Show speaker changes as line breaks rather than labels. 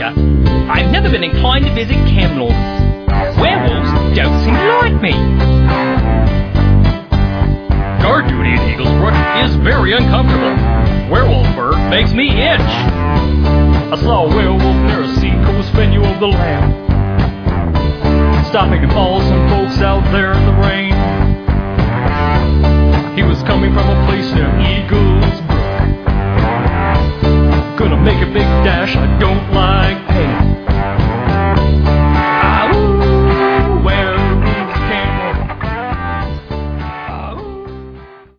here. I've never been inclined to visit Camelot. Werewolves don't seem to like me.
Guard duty in Eaglesbrook is very uncomfortable. Werewolf fur makes me itch. I saw a werewolf near a seacoast venue of the land, stopping and follow some folks out there in the rain. He was coming from a place near Eaglesbrook. Gonna make a big dash, I don't like